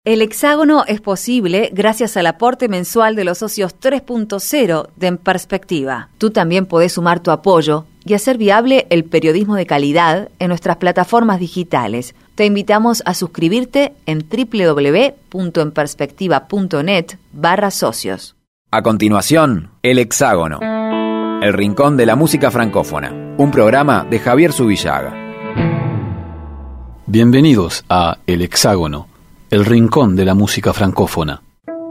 El Hexágono es posible gracias al aporte mensual de los socios 3.0 de En Perspectiva. Tú también podés sumar tu apoyo y hacer viable el periodismo de calidad en nuestras plataformas digitales. Te invitamos a suscribirte en www.enperspectiva.net/socios. A continuación, El Hexágono, el rincón de la música francófona, un programa de Javier Zubillaga. Bienvenidos a El Hexágono, el rincón de la música francófona.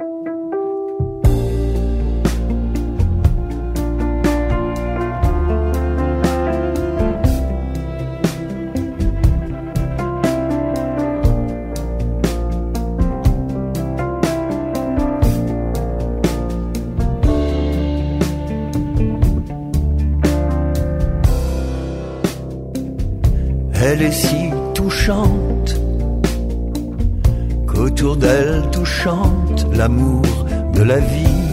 Elle est si touchante qu'autour d'elle tout chante l'amour de la vie,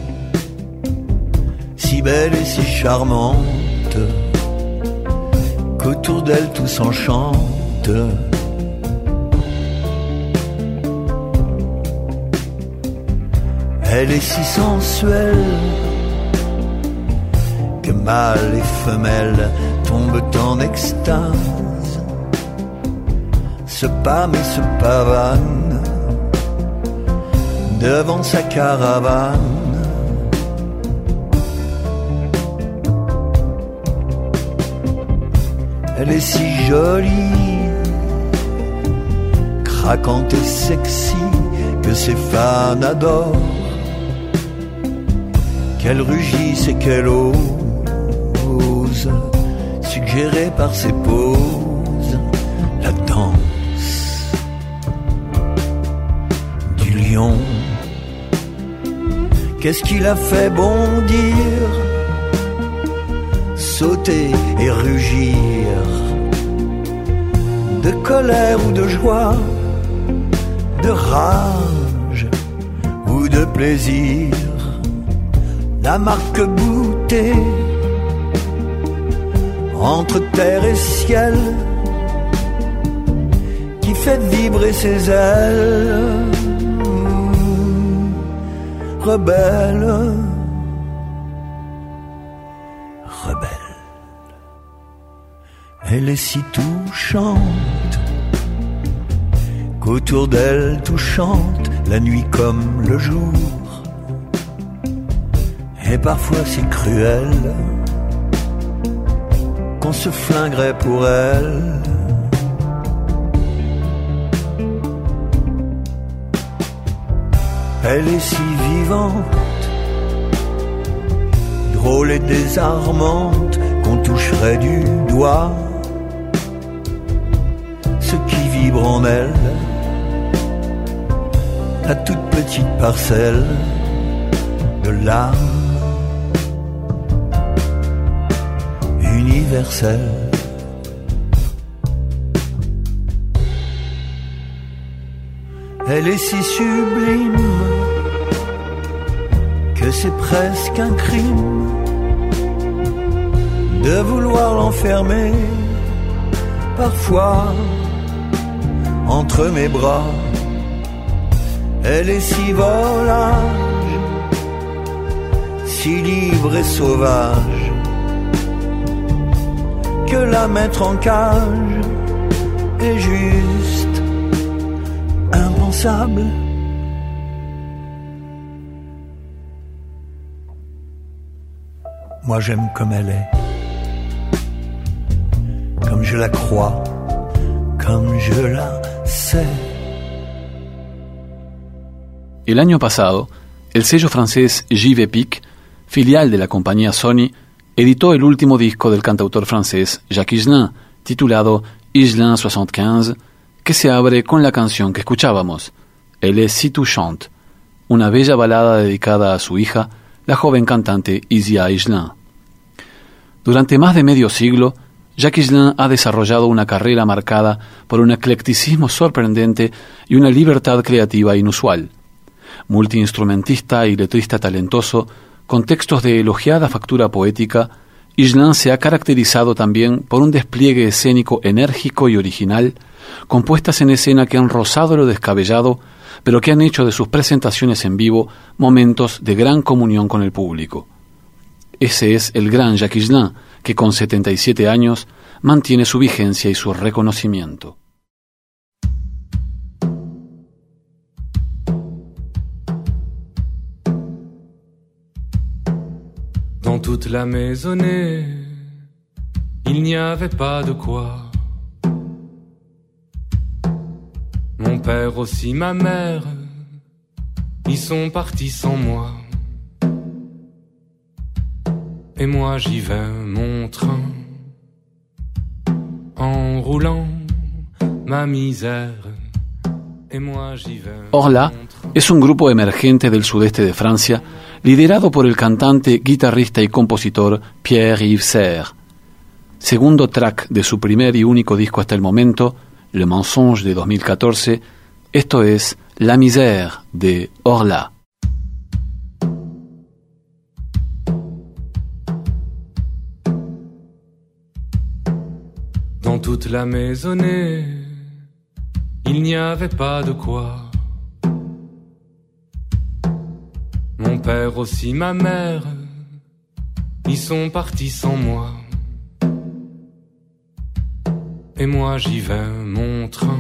si belle et si charmante qu'autour d'elle tout s'enchante. Elle est si sensuelle que mâle et femelle tombent en extase, se pâment et se pavanent devant sa caravane. Elle est si jolie, craquante et sexy, que ses fans adorent, qu'elle rugisse et qu'elle ose, suggérée par ses poses, la danse du lion. Qu'est-ce qui l'a fait bondir, sauter et rugir, de colère ou de joie, de rage ou de plaisir, la marque-boutée entre terre et ciel, qui fait vibrer ses ailes, rebelle, rebelle. Elle est si touchante qu'autour d'elle tout chante, la nuit comme le jour, et parfois si cruelle qu'on se flinguerait pour elle. Elle est si vivante, drôle et désarmante, qu'on toucherait du doigt ce qui vibre en elle, la toute petite parcelle de l'âme universelle. Elle est si sublime que c'est presque un crime de vouloir l'enfermer parfois entre mes bras. Elle est si volage, si libre et sauvage, que la mettre en cage est juste impensable. Moi j'aime comme elle est, comme je la crois, comme je la sais. El año pasado, el sello francés JVPic, filial de la compañía Sony, editó el último disco del cantautor francés Jacques Higelin, titulado Higelin 75, que se abre con la canción que escuchábamos, Elle est si touchante, una bella balada dedicada a su hija, la joven cantante Isia Higelin. Durante más de medio siglo, Jacques Higelin ha desarrollado una carrera marcada por un eclecticismo sorprendente y una libertad creativa inusual. Multiinstrumentista y letrista talentoso, con textos de elogiada factura poética, Higelin se ha caracterizado también por un despliegue escénico enérgico y original, con puestas en escena que han rozado lo descabellado, pero que han hecho de sus presentaciones en vivo momentos de gran comunión con el público. Ese es el gran Jacques Higelin, que con 77 años mantiene su vigencia y su reconocimiento. Dans toute la maisonnée, il n'y avait pas de quoi. Mon père aussi, ma mère, ils sont partis sans moi. Et moi j'y vais, mon train, en roulant ma misère. Et moi j'y vais. Orla es un grupo emergente del sudeste de Francia, liderado por el cantante, guitarrista y compositor Pierre-Yves Serre. Segundo track de su primer y único disco hasta el momento, Le Mensonge de 2014, esto es La Misère de Orla. Dans toute la maisonnée, il n'y avait pas de quoi. Mon père aussi, ma mère, ils sont partis sans moi. Et moi j'y vais, mon train,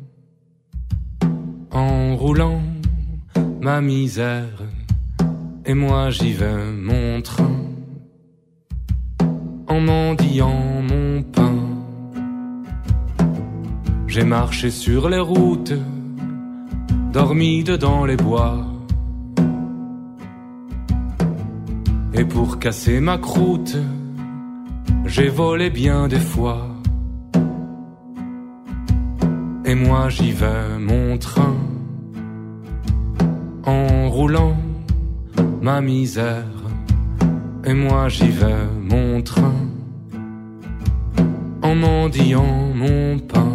en roulant ma misère. Et moi j'y vais, mon train, en mendiant mon pain. J'ai marché sur les routes, dormi dedans les bois. Et pour casser ma croûte, j'ai volé bien des fois. Et moi j'y vais, mon train, en roulant ma misère. Et moi j'y vais, mon train, en mendiant mon pain.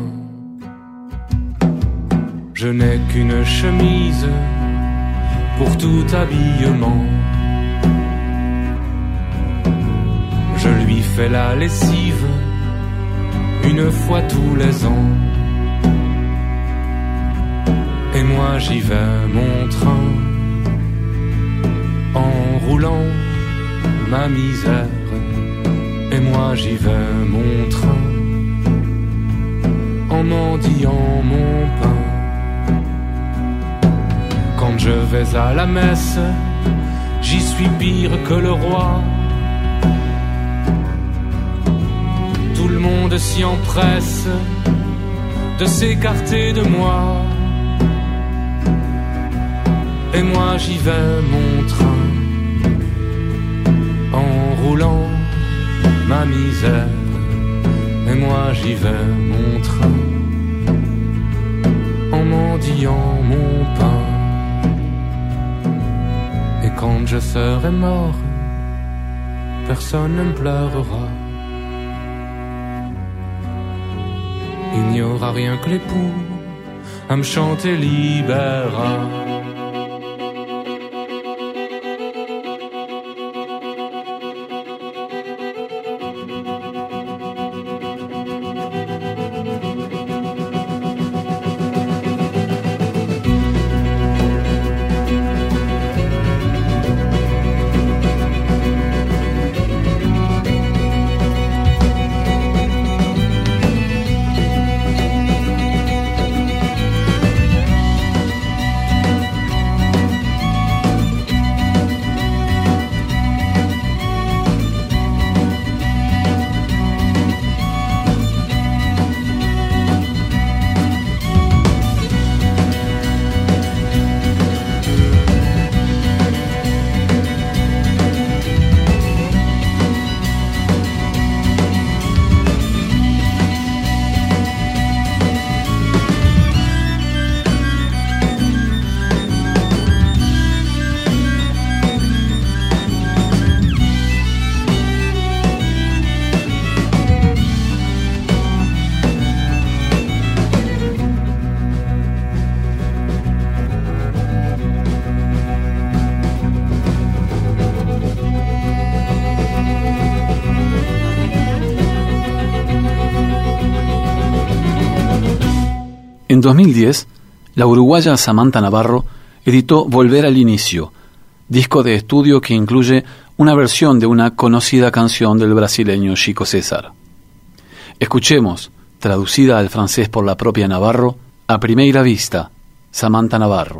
Je n'ai qu'une chemise pour tout habillement. Je lui fais la lessive une fois tous les ans. Et moi j'y vais, mon train, en roulant ma misère. Et moi j'y vais, mon train, en mendiant mon pain. Quand je vais à la messe, j'y suis pire que le roi. Tout le monde s'y empresse de s'écarter de moi. Et moi j'y vais, mon train, en roulant ma misère. Et moi j'y vais, mon train, en mendiant mon pain. Et quand je serai mort, personne ne me pleurera. Il n'y aura rien que l'époux à me chanter Libera. En 2010, la uruguaya Samantha Navarro editó Volver al Inicio, disco de estudio que incluye una versión de una conocida canción del brasileño Chico César. Escuchemos, traducida al francés por la propia Navarro, A Primeira Vista, Samantha Navarro.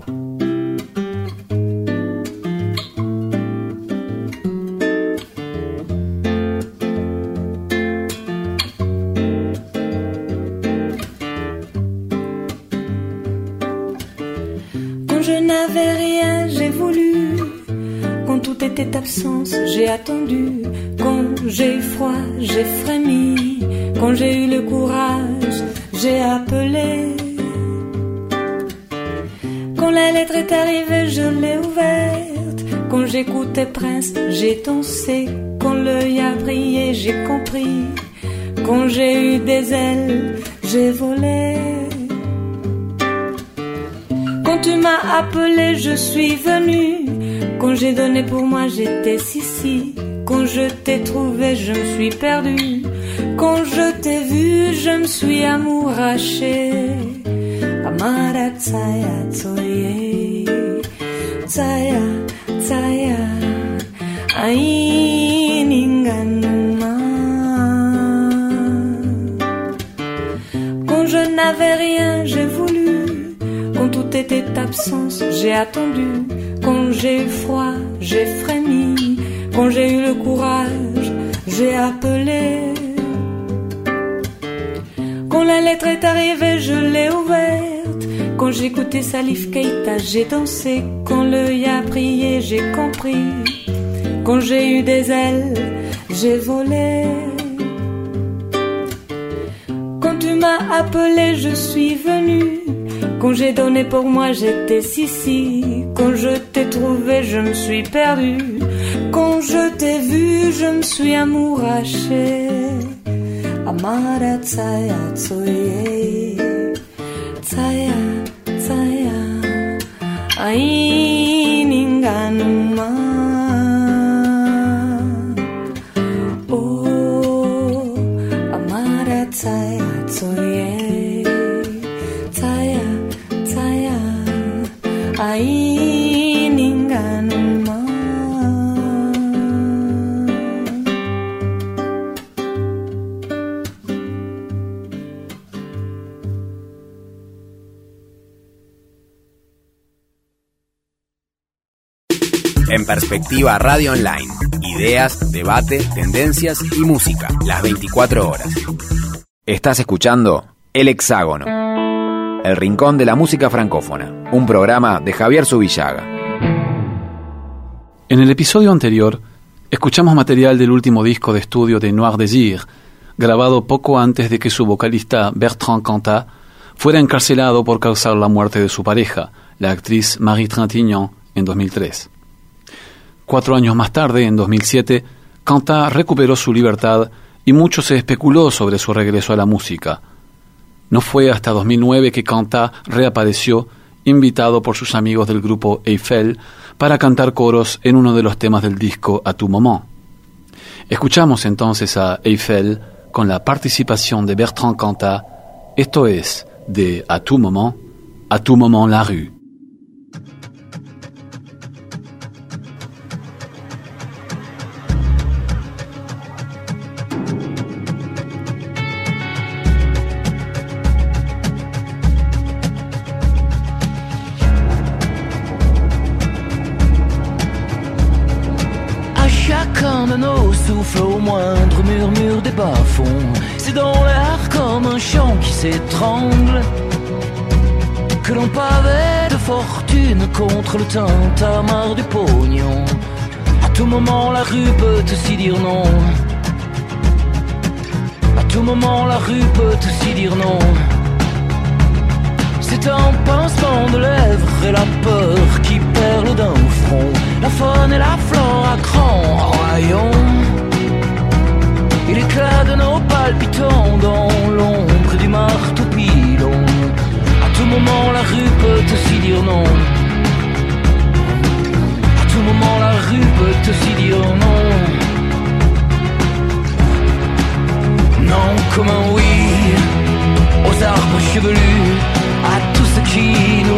Quand je n'avais rien, j'ai voulu. Quand tout était absence, j'ai attendu. Quand j'ai eu froid, j'ai frémi. Quand j'ai eu le courage, j'ai appelé. Quand la lettre est arrivée, je l'ai ouverte. Quand j'écoutais Prince, j'ai dansé. Quand l'œil a brillé, j'ai compris. Quand j'ai eu des ailes, j'ai volé. Quand tu m'as appelé, je suis venue. Quand j'ai donné pour moi, j'étais si. Quand je t'ai trouvé, je me suis perdue. Quand je t'ai vu, je me suis amouraché. Amara tsaya tsoye, tsaya tsaya, ai ninganuma. Quand je n'avais rien, j'ai voulu. Quand tout était absence, j'ai attendu. Quand j'ai eu froid, j'ai frémi. Quand j'ai eu le courage, j'ai appelé. Quand la lettre est arrivée, je l'ai ouverte. Quand j'écoutais Salif Keita, j'ai dansé. Quand l'œil a brillé, j'ai compris. Quand j'ai eu des ailes, j'ai volé. Quand tu m'as appelé, je suis venue. Quand j'ai donné pour moi, j'étais si. Quand je t'ai trouvé, je me suis perdue. Quand je t'ai vu, je me suis amouraché. Amara tsaya tsoye, tsaya tsaya, ai ninganuma. Oh, amara tsaya tsoye, tsaya tsaya, ai ninganuma. En Perspectiva Radio Online. Ideas, debate, tendencias y música. Las 24 horas. Estás escuchando El Hexágono. El rincón de la música francófona. Un programa de Javier Zubillaga. En el episodio anterior, escuchamos material del último disco de estudio de Noir Désir, grabado poco antes de que su vocalista Bertrand Cantat fuera encarcelado por causar la muerte de su pareja, la actriz Marie Trintignant, en 2003. 4 años más tarde, en 2007, Cantat recuperó su libertad y mucho se especuló sobre su regreso a la música. No fue hasta 2009 que Cantat reapareció, invitado por sus amigos del grupo Eiffel, para cantar coros en uno de los temas del disco A Tu Moment. Escuchamos entonces a Eiffel con la participación de Bertrand Cantat. Esto es de A Tu Moment la rue. Souffle au moindre murmure des bas-fonds. C'est dans l'air comme un chant qui s'étrangle que l'on pavait de fortune contre le tintamarre du pognon. À tout moment la rue peut aussi dire non. À tout moment la rue peut aussi dire non. C'est un pincement de lèvres et la peur qui perle d'un front. La faune et la flore à grands royaumes. Et l'éclat de nos palpitants dans l'ombre du marteau-pilon. À tout moment la rue peut aussi dire non. À tout moment la rue peut aussi dire non. Non comme un oui aux arbres chevelus, à tout ce qui nous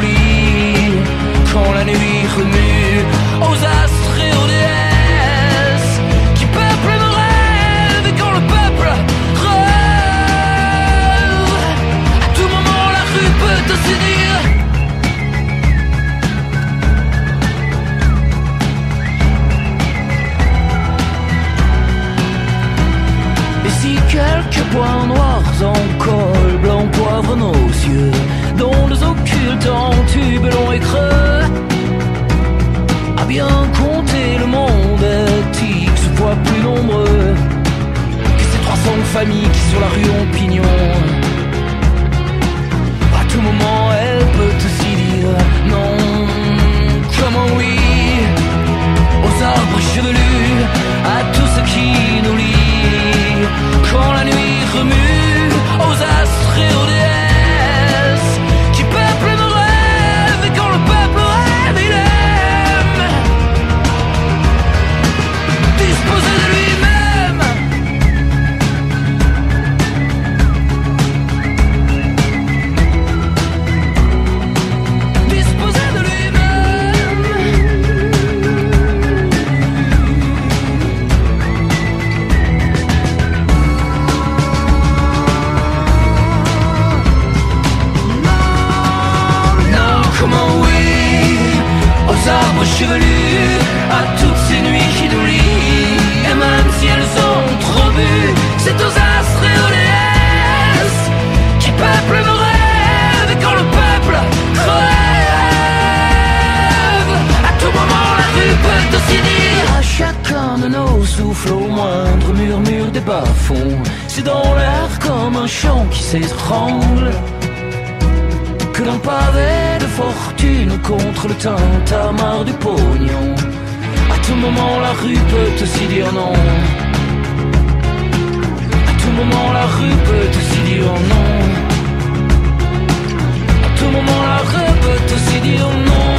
moi chevelu à toutes ces nuits qui nous lient. Et même si elles ont trop bu, c'est aux astres et aux déesses qui peuplent nos rêves. Et quand le peuple crève, à tout moment la rue peut aussi dire à chacun de nos souffles, au moindre murmure des bas-fonds, c'est dans l'air comme un chant qui s'étrangle, que l'on pavé de fortune contre le tintamarre du pognon. À tout moment la rue peut aussi dire non. À tout moment la rue peut aussi dire non. À tout moment la rue peut aussi dire non.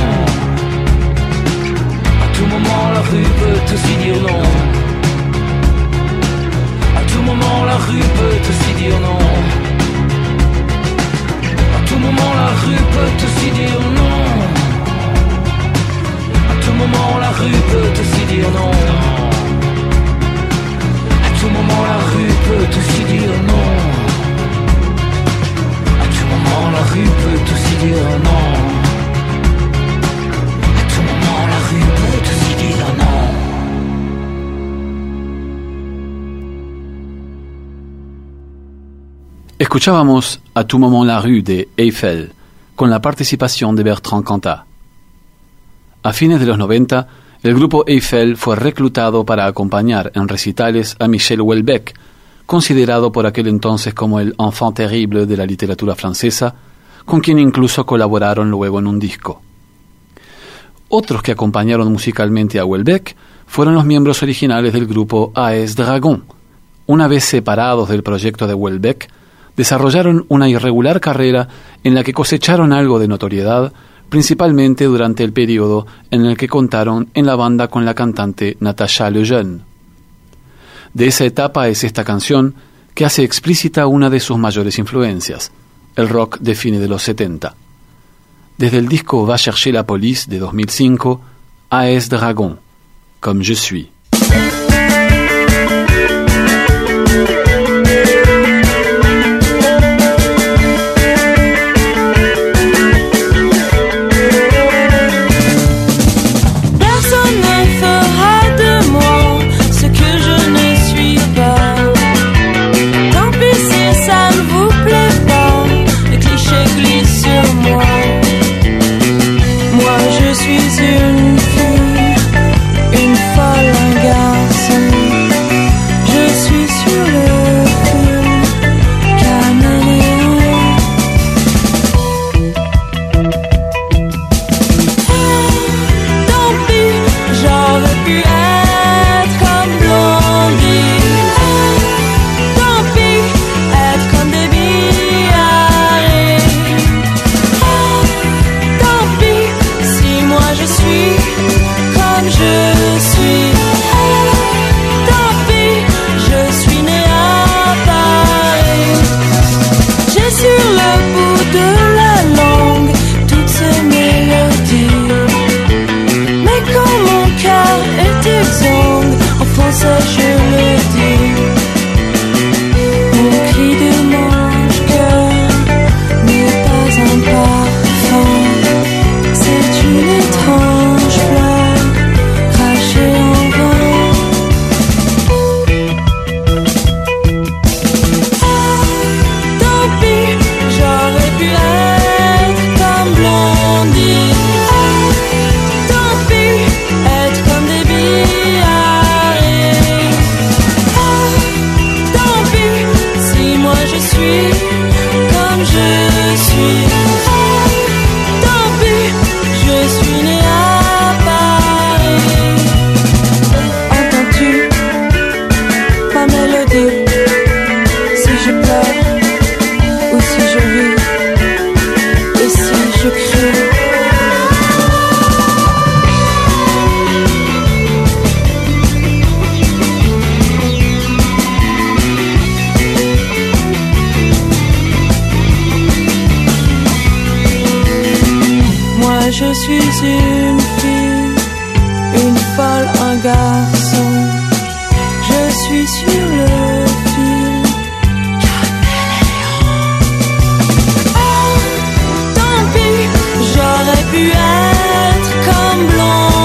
À tout moment la rue peut aussi dire non. À tout moment la rue peut aussi dire non. À tout moment la rue peut aussi dire non. À tout moment la rue peut aussi dire non. À tout moment la rue peut aussi dire non. À tout moment la rue peut aussi dire non. À tout moment la rue peut aussi dire non. Escuchábamos A tu moment la rue de Eiffel, con la participación de Bertrand Cantat. A fines de los 90, el grupo Eiffel fue reclutado para acompañar en recitales a Michel Houellebecq, considerado por aquel entonces como el enfant terrible de la literatura francesa, con quien incluso colaboraron luego en un disco. Otros que acompañaron musicalmente a Houellebecq fueron los miembros originales del grupo AS Dragon. Una vez separados del proyecto de Houellebecq, desarrollaron una irregular carrera en la que cosecharon algo de notoriedad, principalmente durante el periodo en el que contaron en la banda con la cantante Natacha Lejeune. De esa etapa es esta canción que hace explícita una de sus mayores influencias, el rock de fines de los 70. Desde el disco Va chercher la police de 2005, AS Dragon, Comme je suis. Je suis une fille, une folle, un garçon. Je suis sur le fil. Oh, tant pis, j'aurais pu être comme Blondie.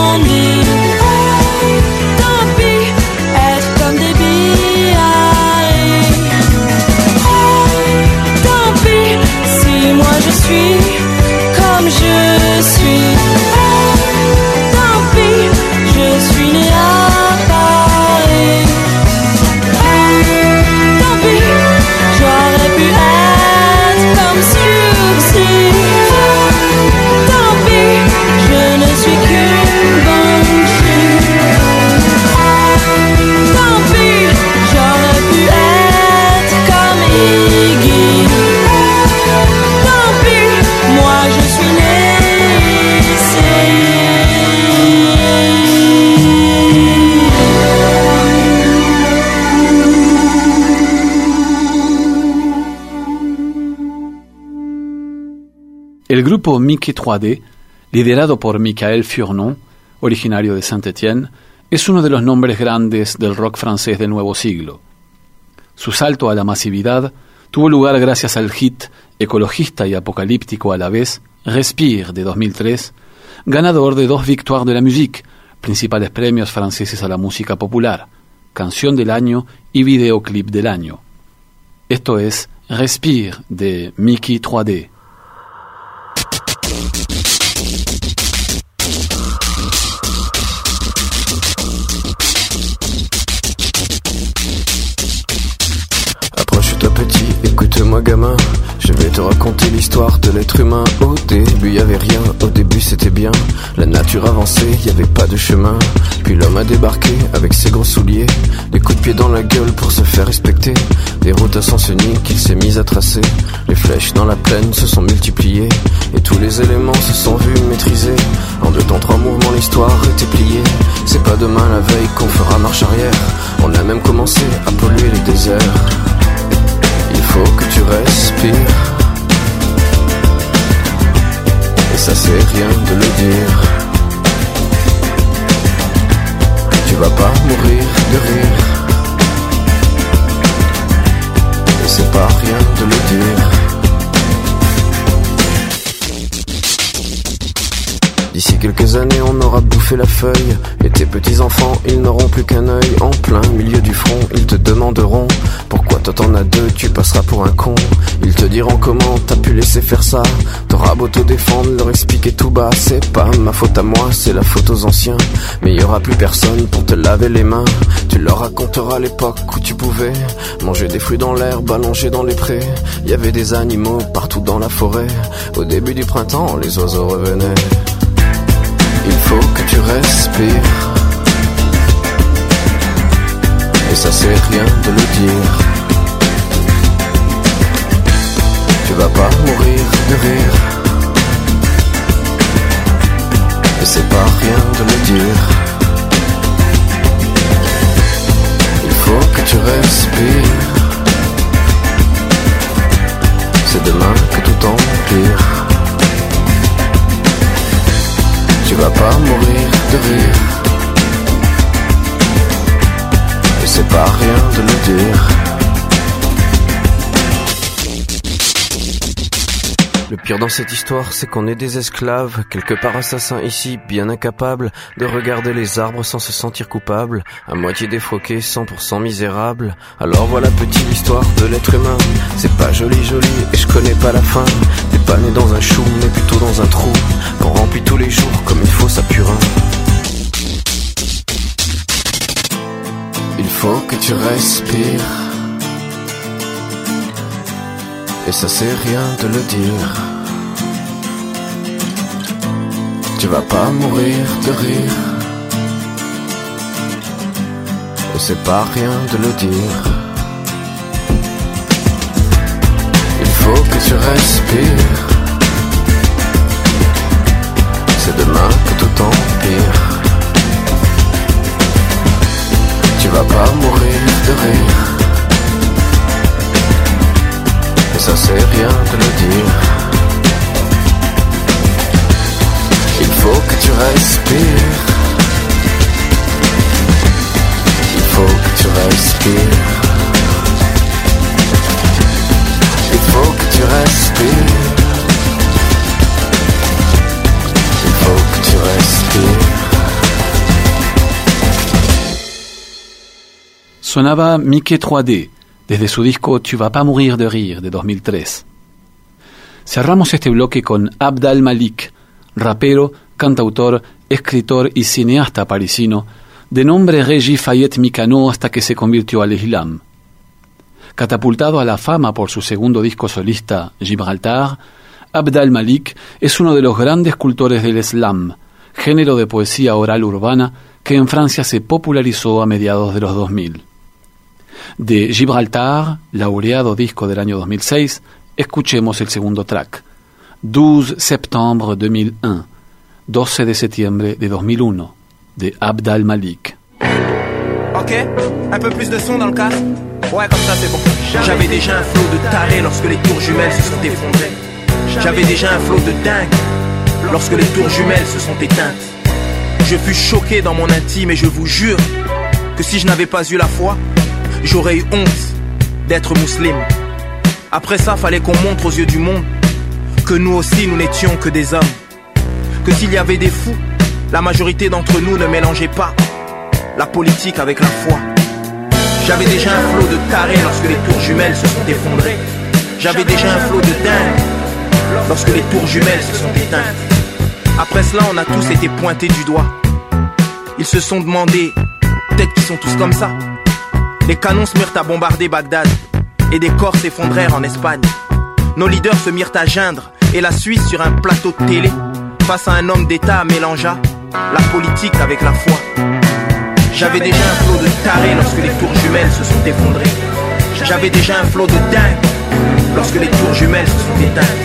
grupo Mickey 3D, liderado por Michael Furnon, originario de Saint-Étienne, es uno de los nombres grandes del rock francés del nuevo siglo. Su salto a la masividad tuvo lugar gracias al hit ecologista y apocalíptico a la vez, Respire, de 2003, ganador de 2 Victoires de la Musique, principales premios franceses a la música popular, canción del año y videoclip del año. Esto es Respire de Mickey 3D. Approche-toi petit, écoute-moi gamin. Je vais te raconter l'histoire de l'être humain. Au début y avait rien, au début c'était bien. La nature avançait, y avait pas de chemin. Puis l'homme a débarqué avec ses gros souliers, des coups de pied dans la gueule pour se faire respecter. Des routes à sens unique qu'il s'est mis à tracer. Les flèches dans la plaine se sont multipliées, et tous les éléments se sont vus maîtrisés. En 2 temps 3 mouvements l'histoire était pliée. C'est pas demain la veille qu'on fera marche arrière. On a même commencé à polluer les déserts. Il faut que tu respires, et ça c'est rien de le dire. Tu vas pas mourir de rire, et c'est pas rien de le dire. D'ici quelques années on aura bouffé la feuille, et tes petits enfants ils n'auront plus qu'un œil. En plein milieu du front ils te demanderont pourquoi toi t'en as 2, tu passeras pour un con. Ils te diront comment t'as pu laisser faire ça. T'auras beau te défendre, leur expliquer tout bas. C'est pas ma faute à moi, c'est la faute aux anciens. Mais y aura plus personne pour te laver les mains. Tu leur raconteras l'époque où tu pouvais manger des fruits dans l'herbe, allongés dans les prés. Y avait des animaux partout dans la forêt. Au début du printemps, les oiseaux revenaient. Il faut que tu respires, et ça c'est rien de le dire. Tu vas pas mourir de rire, et c'est pas rien de le dire. Il faut que tu respires, c'est demain que tout empire. Tu vas pas mourir de rire, et c'est pas rien de le dire. Le pire dans cette histoire, c'est qu'on est des esclaves, quelque part assassins ici, bien incapables de regarder les arbres sans se sentir coupables, à moitié défroqués, 100% misérables. Alors voilà petit l'histoire de l'être humain. C'est pas joli joli, et je connais pas la fin. T'es pas né dans un chou, mais plutôt dans un trou qu'on remplit tous les jours comme il faut sa purin. Il faut que tu respires, et ça c'est rien de le dire. Tu vas pas mourir de rire, et c'est pas rien de le dire. Il faut que tu respires, c'est demain que tout empire. Tu vas pas mourir de rire, et ça c'est rien de le dire. Il faut que tu respires, il faut que tu respires, il faut que tu respires, il faut que tu respires. Sonaba Mickey 3D, desde su disco Tu vas pas mourir de rire, de 2003. Cerramos este bloque con Abd al-Malik, rapero, cantautor, escritor y cineasta parisino, de nombre Regis Fayette Mikano hasta que se convirtió al Islam. Catapultado a la fama por su segundo disco solista, Gibraltar, Abd al-Malik es uno de los grandes cultores del slam, género de poesía oral urbana que en Francia se popularizó a mediados de los 2000. De Gibraltar, laureado disco del año 2006, escuchemos el segundo track, 12 septembre 2001, 12 de septiembre de 2001, de Abd al-Malik. Ok, un peu plus de son dans le casque. Ouais, comme ça c'est bon. J'avais déjà un flot de tarés lorsque les tours jumelles se sont effondrées. J'avais déjà un flot de dingue lorsque les tours jumelles se sont éteintes. Je fus choqué dans mon intime et je vous jure que si je n'avais pas eu la foi, j'aurais eu honte d'être musulman. Après ça, fallait qu'on montre aux yeux du monde que nous aussi nous n'étions que des hommes. Que s'il y avait des fous, la majorité d'entre nous ne mélangeait pas la politique avec la foi. J'avais déjà un flot de tarés lorsque les tours jumelles se sont effondrées. J'avais déjà un flot de dingue lorsque les tours jumelles se sont éteintes. Après cela, on a tous été pointés du doigt. Ils se sont demandé, peut-être qu'ils sont tous comme ça. Les canons se mirent à bombarder Bagdad et des corps s'effondrèrent en Espagne. Nos leaders se mirent à geindre et la Suisse sur un plateau de télé face à un homme d'État mélangea la politique avec la foi. J'avais déjà un flot de tarés lorsque les tours jumelles se sont effondrées. J'avais déjà un flot de dingue lorsque les tours jumelles se sont éteintes.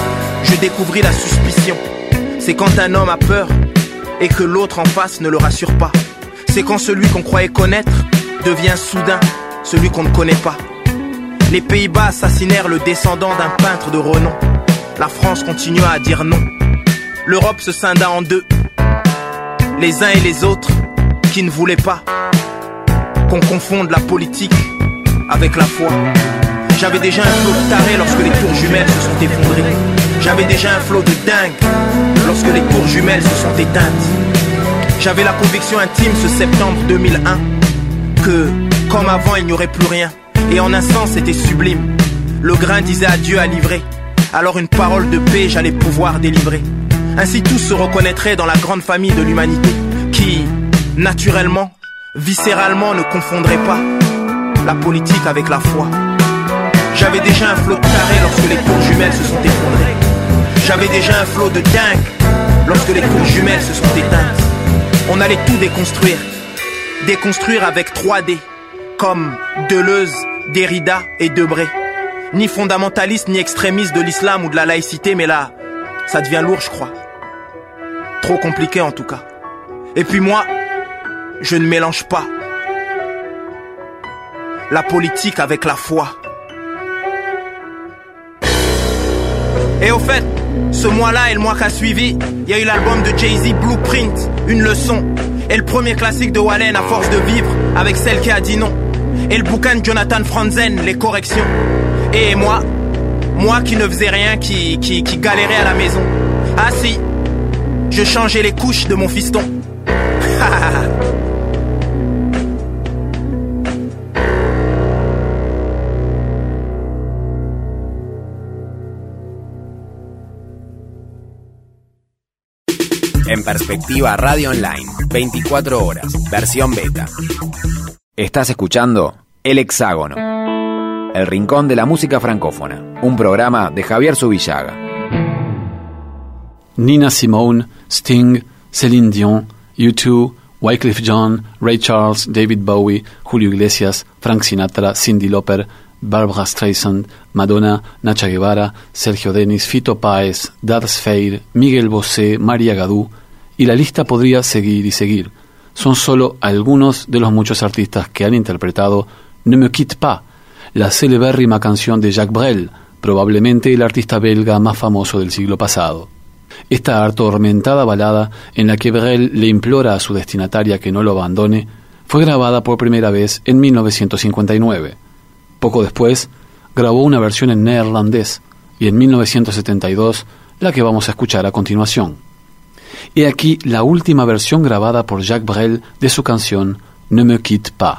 Je découvris la suspicion. C'est quand un homme a peur et que l'autre en face ne le rassure pas. C'est quand celui qu'on croyait connaître devient soudain celui qu'on ne connaît pas. Les Pays-Bas assassinèrent le descendant d'un peintre de renom. La France continua à dire non. L'Europe se scinda en deux. Les uns et les autres qui ne voulaient pas qu'on confonde la politique avec la foi. J'avais déjà un flot de tarés lorsque les tours jumelles se sont effondrées. J'avais déjà un flot de dingue lorsque les tours jumelles se sont éteintes. J'avais la conviction intime ce septembre 2001 que, comme avant, il n'y aurait plus rien. Et en un sens, c'était sublime. Le grain disait adieu à livrer. Alors une parole de paix, j'allais pouvoir délivrer. Ainsi tous se reconnaîtraient dans la grande famille de l'humanité qui, naturellement, viscéralement, ne confondrait pas la politique avec la foi. J'avais déjà un flot de tarés lorsque les tours jumelles se sont effondrées. J'avais déjà un flot de dingue lorsque les tours jumelles se sont éteintes. On allait tout déconstruire. Déconstruire avec 3D, comme Deleuze, Derrida et Debré. Ni fondamentaliste ni extrémiste de l'islam ou de la laïcité, mais là, ça devient lourd, je crois. Trop compliqué en tout cas. Et puis moi, je ne mélange pas la politique avec la foi. Et au fait, ce mois-là et le mois qui a suivi, il y a eu l'album de Jay-Z Blueprint, une leçon. Et le premier classique de Wallen, À force de vivre, avec celle qui a dit non. Et le bouquin de Jonathan Franzen, Les corrections. Et moi qui ne faisais rien, qui galérais à la maison. Ah si, je changeais les couches de mon fiston. En Perspectiva Radio Online, 24 horas, versión beta. Estás escuchando El Hexágono, el rincón de la música francófona, un programa de Javier Zubillaga. Nina Simone, Sting, Céline Dion, U2, Wyclef Jean, Ray Charles, David Bowie, Julio Iglesias, Frank Sinatra, Cyndi Lauper, Barbra Streisand, Madonna, Nacha Guevara, Sergio Denis, Fito Páez, Darth Feir, Miguel Bosé, María Gadú, y la lista podría seguir y seguir. Son solo algunos de los muchos artistas que han interpretado Ne me quitte pas, la celebérrima canción de Jacques Brel, probablemente el artista belga más famoso del siglo pasado. Esta atormentada balada en la que Brel le implora a su destinataria que no lo abandone fue grabada por primera vez en 1959. Poco después, grabó una versión en neerlandés y en 1972 la que vamos a escuchar a continuación. He aquí la última versión grabada por Jacques Brel de su canción Ne me quitte pas.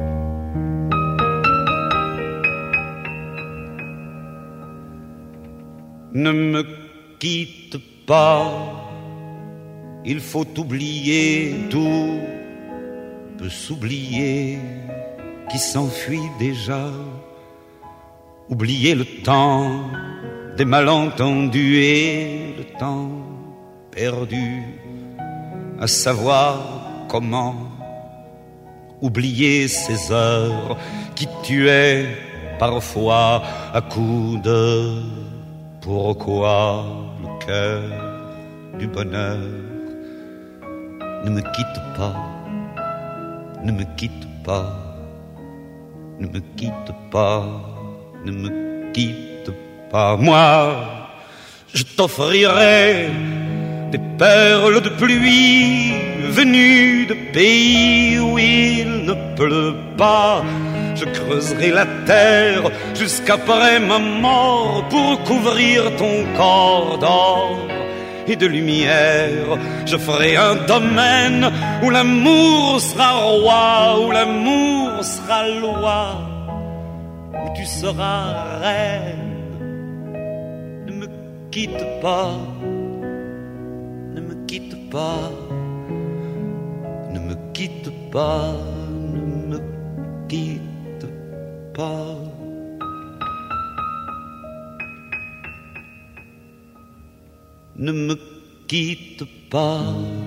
Ne me quitte pas, il faut oublier, tout peut s'oublier, qui s'enfuit déjà. Oublier le temps des malentendus et le temps perdu, à savoir comment oublier ces heures qui tuaient parfois à coups de pourquoi le cœur du bonheur. Ne me quitte pas, ne me quitte pas, ne me quitte pas, ne me quitte pas. Moi, je t'offrirai des perles de pluie venues de pays où il ne pleut pas. Je creuserai la terre jusqu'après ma mort pour couvrir ton corps d'or et de lumière. Je ferai un domaine où l'amour sera roi, où l'amour sera loi, où tu seras reine. Ne me quitte pas, ne me quitte pas, ne me quitte pas, ne me quitte pas. Ne me quitte pas,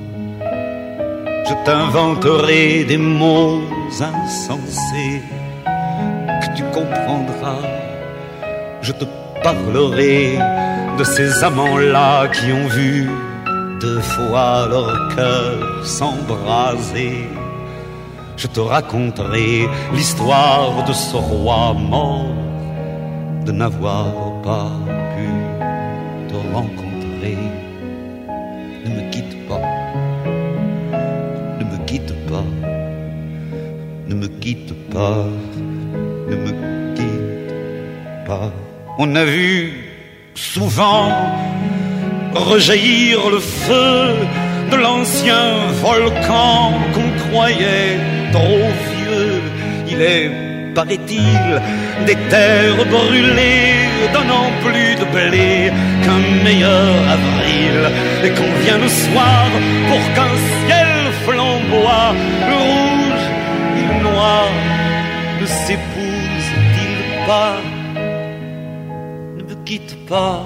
je t'inventerai des mots insensés que tu comprendras. Je te parlerai de ces amants-là qui ont vu 2 fois leur cœur s'embraser. Je te raconterai l'histoire de ce roi mort, de n'avoir pas pu te rencontrer. Ne me quitte pas, ne me quitte pas, ne me quitte pas, ne me quitte pas. On a vu souvent rejaillir le feu de l'ancien volcan qu'on croyait trop vieux. Il est, paraît-il, des terres brûlées donnant plus de blé qu'un meilleur avril, et qu'on vient le soir pour qu'un ciel flamboie. Le rouge et le noir ne s'épousent-ils pas? Ne me quitte pas,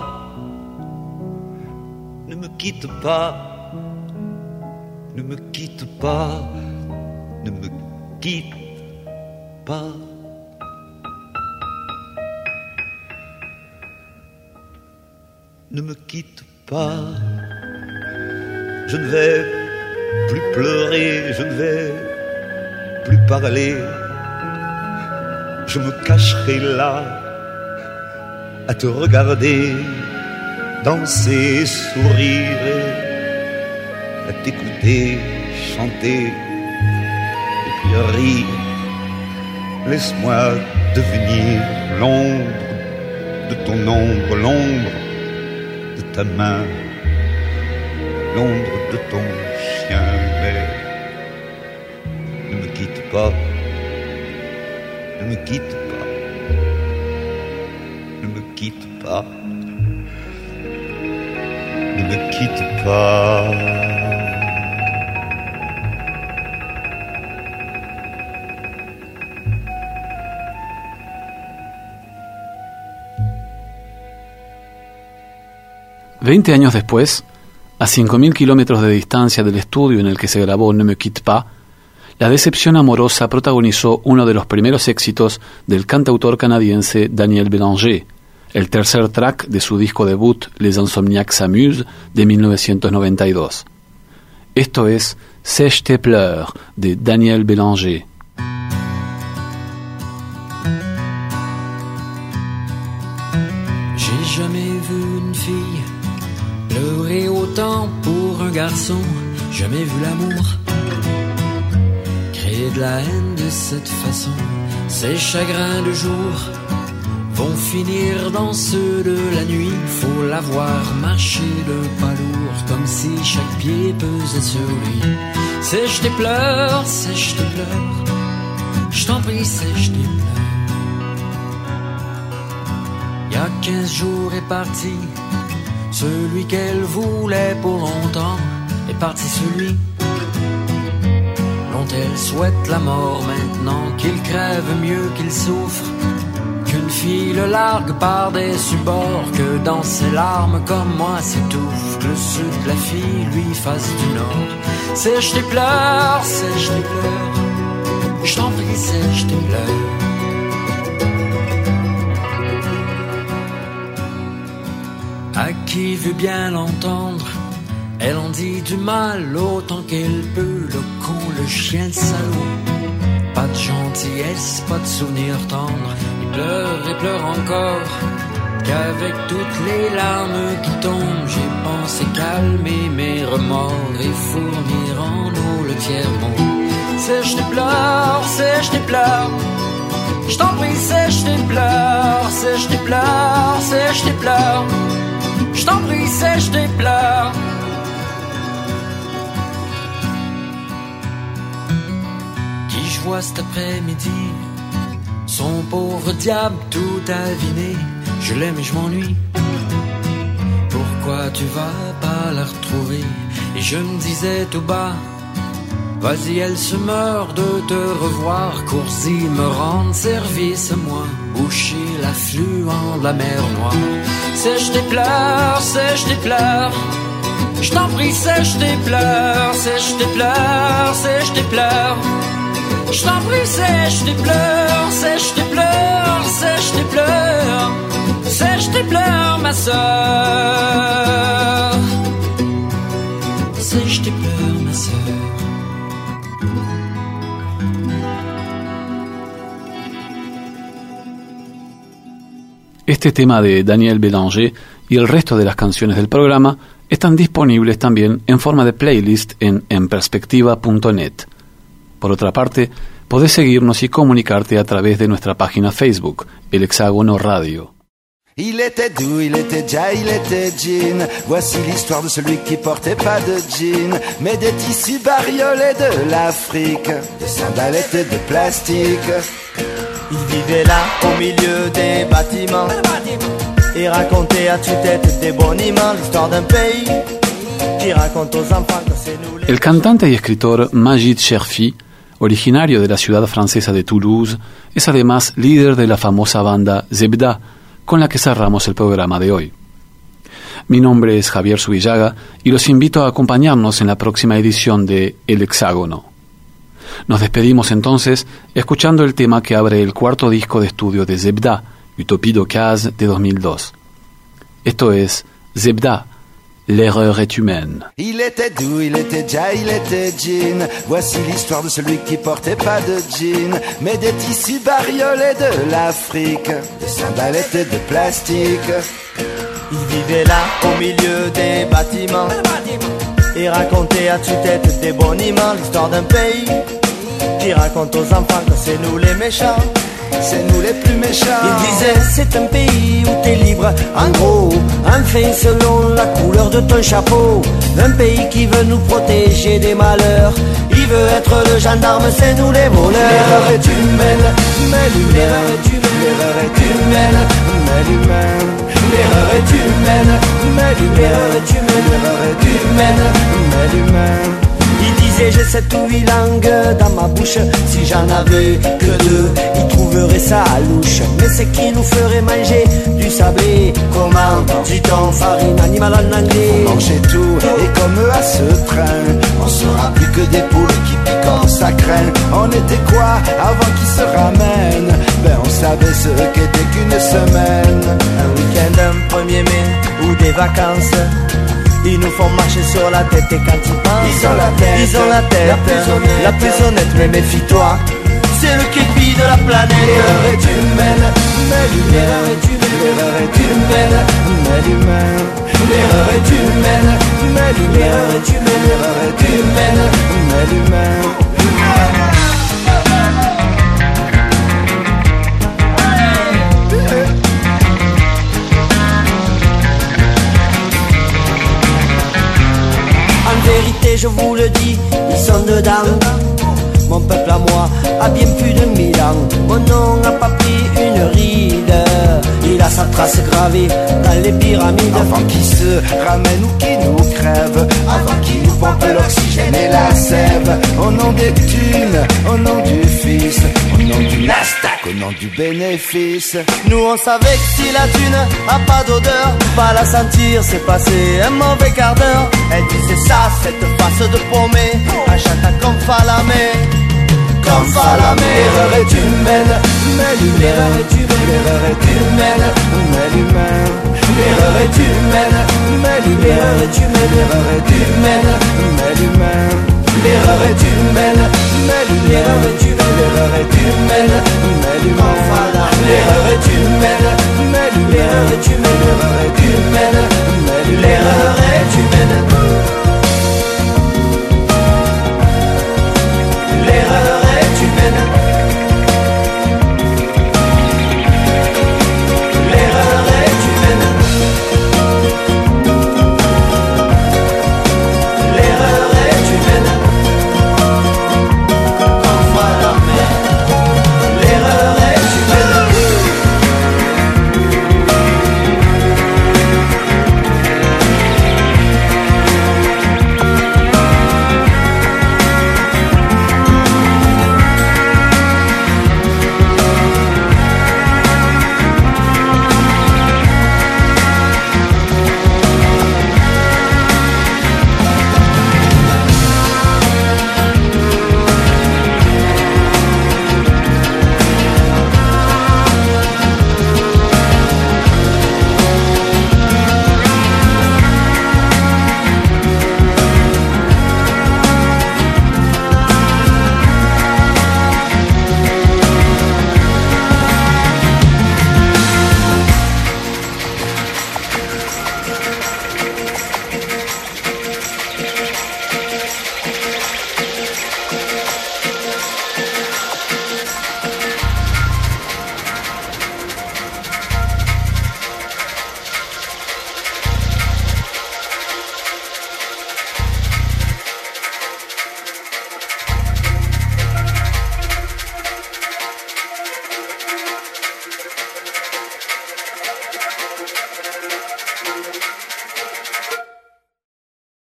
ne me quitte pas, ne me quitte pas, ne me quitte pas. Ne me quitte pas, je ne vais plus pleurer, je ne vais plus parler. Je me cacherai là à te regarder danser, sourire, à t'écouter chanter et puis rire. Laisse-moi devenir l'ombre de ton ombre, l'ombre de ta main, l'ombre de ton chien. Mais ne me quitte pas, ne me quitte pas, ne me quitte pas, ne me quitte pas. Veinte años después, a 5.000 kilómetros de distancia del estudio en el que se grabó Ne me quitte pas, la decepción amorosa protagonizó uno de los primeros éxitos del cantautor canadiense Daniel Bélanger, el tercer track de su disco debut Les Insomniaques s'amusent de 1992. Esto es Sèche tes pleurs de Daniel Bélanger. J'ai jamais vu une fille pleurer autant pour un garçon, jamais vu l'amour créer de la haine de cette façon. Ces chagrins de jour vont finir dans ceux de la nuit. Faut la voir marcher d'un pas lourd, comme si chaque pied pesait sur lui. Sèche tes pleurs, je t'en prie, sèche tes pleurs. Il y a 15 jours est parti celui qu'elle voulait pour longtemps, est parti celui dont elle souhaite la mort maintenant. Qu'il crève mieux qu'il souffre, qu'une fille le largue par des bords, que dans ses larmes comme moi s'étouffe, que le sud de la fille lui fasse du nord. Sèche tes pleurs, je t'en prie, sèche tes pleurs. À qui veut bien l'entendre, elle en dit du mal autant qu'elle peut. Le con, le chien, le salaud, pas de gentillesse, pas de souvenir tendre. Il pleure et pleure encore, qu'avec toutes les larmes qui tombent, j'ai pensé calmer mes remords et fournir en eau le tiers-monde. Sèche tes pleurs, sèche tes pleurs. Je t'en prie, sèche tes pleurs, sèche tes pleurs, sèche tes pleurs. Je t'en prie, sèche tes pleurs. Qui je vois cet après-midi, son pauvre diable tout aviné. Je l'aime et je m'ennuie. Pourquoi tu vas pas la retrouver? Et je me disais tout bas, vas-y, elle se meurt de te revoir. Cours-y, me rendre service, moi, boucher l'affluent de la mer Noire. Sèche tes pleurs, sèche tes pleurs. Je t'en prie, sèche tes pleurs, sèche tes pleurs, sèche tes pleurs. Je t'en prie, sèche tes pleurs, sèche tes pleurs, sèche tes pleurs. Sèche tes pleurs, ma sœur. Sèche tes pleurs, ma sœur. Este tema de Daniel Bélanger y el resto de las canciones del programa están disponibles también en forma de playlist en enperspectiva.net. Por otra parte, podés seguirnos y comunicarte a través de nuestra página Facebook, El Hexágono Radio. Il était doux, il était déjà, il était jean. Voici l'histoire de celui qui portait pas de jean, mais des tissus bariolés de l'Afrique, des sandalettes de plastique. Il vivait là, au milieu des bâtiments, et racontait à tue-tête des boniments l'histoire d'un pays qui raconte aux enfants que c'est nous les... El cantante y escritor Majid Cherfi, originario de la ciudad francesa de Toulouse, es además líder de la famosa banda Zebda, con la que cerramos el programa de hoy. Mi nombre es Javier Subillaga y los invito a acompañarnos en la próxima edición de El Hexágono. Nos despedimos entonces escuchando el tema que abre el cuarto disco de estudio de Zebda, Utopie d'Ocase de 2002. Esto es Zebda, l'erreur est humaine. Il était doux, il était déjà, il était jean. Voici l'histoire de celui qui portait pas de jean, mais des tissus bariolés de l'Afrique, des sandalettes de plastique. Il vivait là, au milieu des bâtiments, et racontait à tue-tête des boniments l'histoire d'un pays qui raconte aux enfants que c'est nous les méchants. C'est nous les plus méchants. Il disait c'est un pays où t'es libre, en gros, un fait selon la couleur de ton chapeau. Un pays qui veut nous protéger des malheurs. Il veut être le gendarme, c'est nous les voleurs. L'erreur est humaine, mais l'erreur est humaine. L'erreur est humaine, mais l'humaine. L'erreur est humaine, mais l'erreur est humaine. L'erreur est humaine, mais l'humaine. Il disait j'ai 7 ou 8 langues dans ma bouche. Si j'en avais que 2, il trouverait ça louche. Mais c'est qui nous ferait manger du sablé? Comment dit-on farine animale en anglais? On mangeait tout et comme à ce train, on sera plus que des poules qui piquent en sa crème. On était quoi avant qu'ils se ramènent? Ben on savait ce qu'était qu'une semaine. Un week-end, un 1er mai ou des vacances. Ils nous font marcher sur la tête et quand ils pensent, ils ont la tête, la plus honnête, mais méfie-toi, c'est le képi de la planète. L'erreur est humaine, mais l'erreur est humaine. L'erreur est humaine, mais l'humaine. L'erreur est humaine, mais l'erreur est humaine. L'erreur est humaine, mais l'humaine. En vérité, je vous le dis, ils sont dedans. Mon peuple à moi a bien plus de 1000 ans. Mon nom n'a pas pris une ride. Il a sa trace gravée dans les pyramides. Avant qu'ils se ramènent ou qu'ils nous crèvent, avant qu'ils nous pompent l'oxygène et la sève. Au nom des thunes, au nom du fils, au nom du Nasdaq, au nom du bénéfice. Nous on savait que si la thune a pas d'odeur, pas la sentir, c'est passé un mauvais quart d'heure. Elle disait ça, cette face de paumé, à chacun comme Falamé. Comme Falamé. L'erreur est humaine, mais l'erreur est humaine. L'erreur est humaine, mais l'humaine. L'erreur est humaine, mais l'erreur est humaine. L'erreur est humaine, mais l'humaine. L'erreur est humaine, mais l'erreur est humaine. L'erreur est humaine, mais l'humaine. L'erreur est humaine, mais l'erreur est humaine.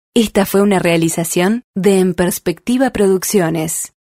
Esta fue una realización de En Perspectiva Producciones.